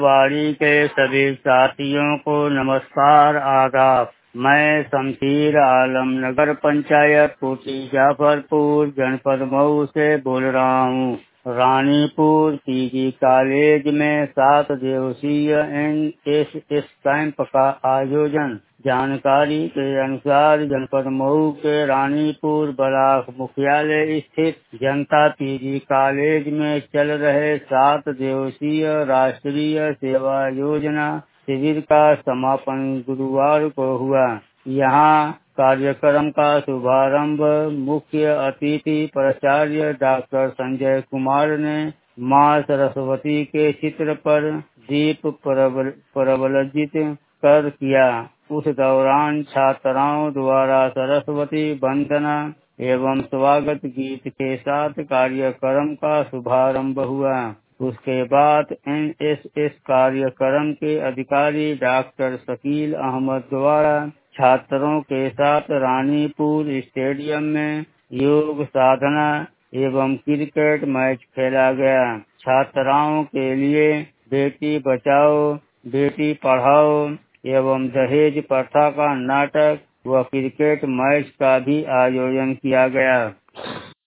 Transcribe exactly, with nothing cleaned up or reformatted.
वाणी के सभी साथियों को नमस्कार आदाब। मैं शमशीर आलम नगर पंचायत कोटी जाफरपुर जनपद मऊ से बोल रहा हूँ। रानीपुर पीजी कॉलेज में सात दिवसीय एन एस एस कैंप का आयोजन। जानकारी के अनुसार जनपद मऊ के रानीपुर ब्लॉक मुख्यालय स्थित जनता पीजी कॉलेज में चल रहे सात दिवसीय राष्ट्रीय सेवा योजना शिविर का समापन गुरुवार को हुआ। यहाँ कार्यक्रम का शुभारंभ मुख्य अतिथि प्राचार्य डॉक्टर संजय कुमार ने मां सरस्वती के चित्र पर दीप प्रज्वलित कर किया। उस दौरान छात्राओं द्वारा सरस्वती वंदना एवं स्वागत गीत के साथ कार्यक्रम का शुभारंभ हुआ। उसके बाद एन एस एस कार्यक्रम के अधिकारी डॉक्टर शकील अहमद द्वारा छात्रों के साथ रानीपुर स्टेडियम में योग साधना एवं क्रिकेट मैच खेला गया। छात्राओं के लिए बेटी बचाओ बेटी पढ़ाओ एवं दहेज प्रथा का नाटक व क्रिकेट मैच का भी आयोजन किया गया।